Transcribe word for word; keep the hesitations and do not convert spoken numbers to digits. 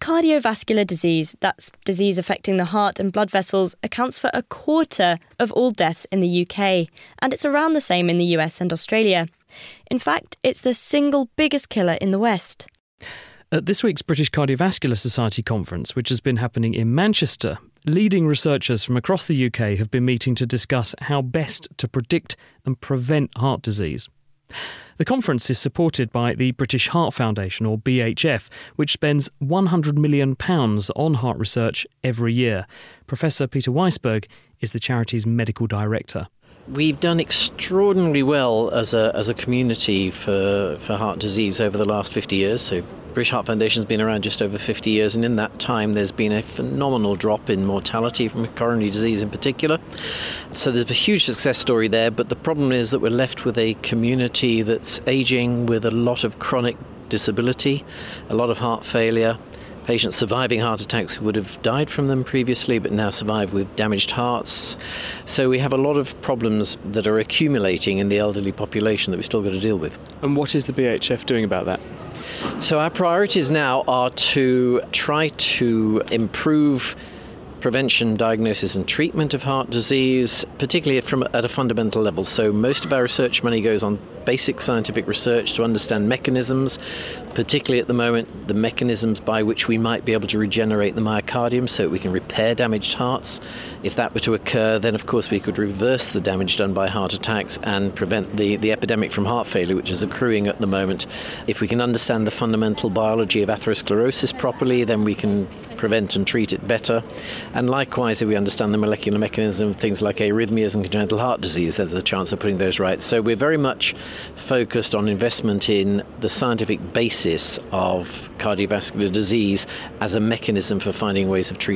cardiovascular disease, that's disease affecting the heart and blood vessels, accounts for a quarter of all deaths in the U K, and it's around the same in the U S and Australia. In fact, it's the single biggest killer in the West. At this week's British Cardiovascular Society conference, which has been happening in Manchester, leading researchers from across the U K have been meeting to discuss how best to predict and prevent heart disease. The conference is supported by the British Heart Foundation, or B H F, which spends one hundred million pounds on heart research every year. Professor Peter Weisberg is the charity's medical director. We've done extraordinarily well as a as a community for, for heart disease over the last fifty years. So British Heart Foundation has been around just over fifty years, and in that time there's been a phenomenal drop in mortality from coronary disease in particular. So there's a huge success story there, but the problem is that we're left with a community that's aging with a lot of chronic disability, a lot of heart failure, patients surviving heart attacks who would have died from them previously but now survive with damaged hearts. So we have a lot of problems that are accumulating in the elderly population that we've still got to deal with. And what is the B H F doing about that? So our priorities now are to try to improve prevention, diagnosis and treatment of heart disease, particularly from at a fundamental level. So most of our research money goes on basic scientific research to understand mechanisms, particularly at the moment the mechanisms by which we might be able to regenerate the myocardium so that we can repair damaged hearts. If that were to occur, then of course we could reverse the damage done by heart attacks and prevent the, the epidemic from heart failure, which is accruing at the moment. If we can understand the fundamental biology of atherosclerosis properly, then we can prevent and treat it better. And likewise, if we understand the molecular mechanism of things like arrhythmias and congenital heart disease, there's a chance of putting those right. So we're very much focused on investment in the scientific basis of cardiovascular disease as a mechanism for finding ways of treating